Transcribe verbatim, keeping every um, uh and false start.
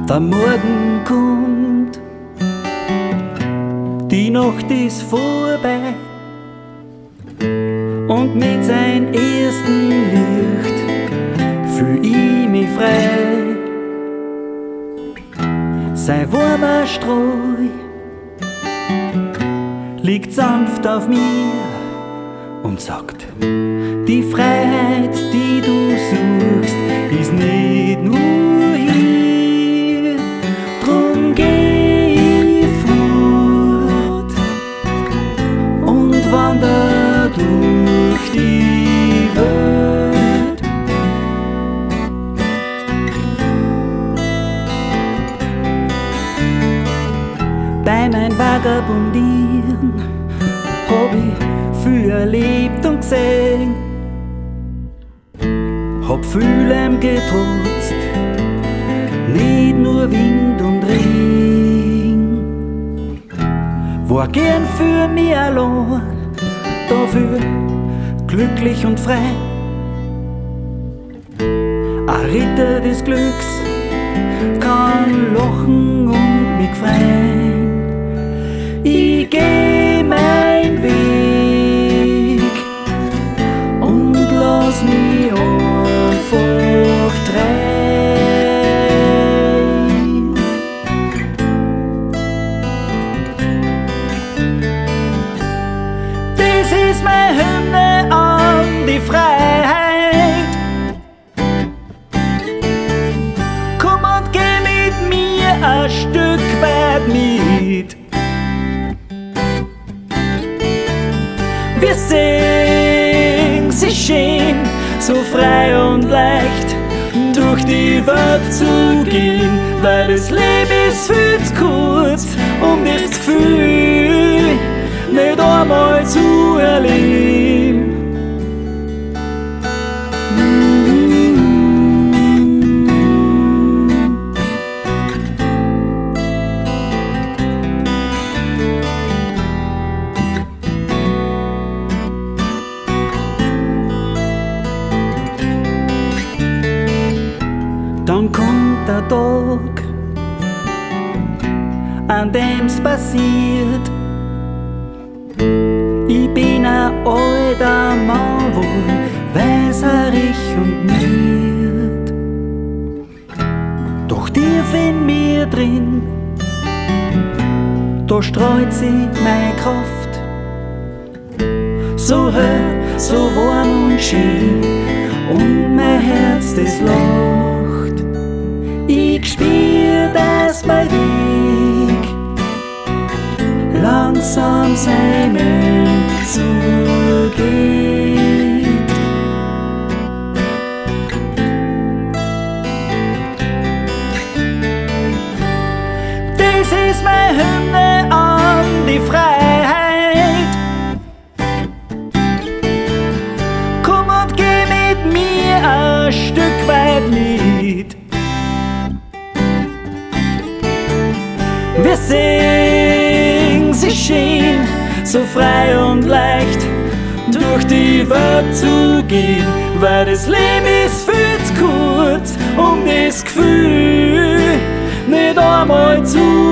Der Morgen kommt, die Nacht ist vorbei und mit seinem ersten Licht fühl ich mich frei. Sein warmer Streu liegt sanft auf mir und sagt: Die Freiheit, die du suchst, ist nicht nur hier. Drum geh ich fort und wander durch die Welt. Bei mein Vagabundieren hab ich viel erlebt und gesehen, hab vielem getrotzt, nicht nur Wind und Regen. War gern für mich allein, dafür glücklich und frei. Ein Ritter des Glücks kann lachen und mich freuen. Ich geh mein Weg und lass mich einfach treiben. Das ist meine Hymne an die Freiheit. Komm und geh mit mir ein Stück weit mit. Wir singen sie schön, so frei und leicht durch die Welt zu gehen, weil das Leben ist viel zu kurz, um das Gefühl nicht einmal zu erleben. Dann kommt der Tag, an dem's passiert. Ich bin ein alter Mann wohl, weißerig und müd. Doch tief in mir drin, da streut sich meine Kraft. So hell, so warm und schön, und mein Herz, das lacht. Ich spür, dass mein Weg langsam seinem zugeht. Das ist meine Hymne an die Freiheit. Komm und geh mit mir ein Stück weit mit. Wir singen sie schön, so frei und leicht durch die Welt zu gehen, weil das Leben ist viel zu kurz, um das Gefühl nicht einmal zu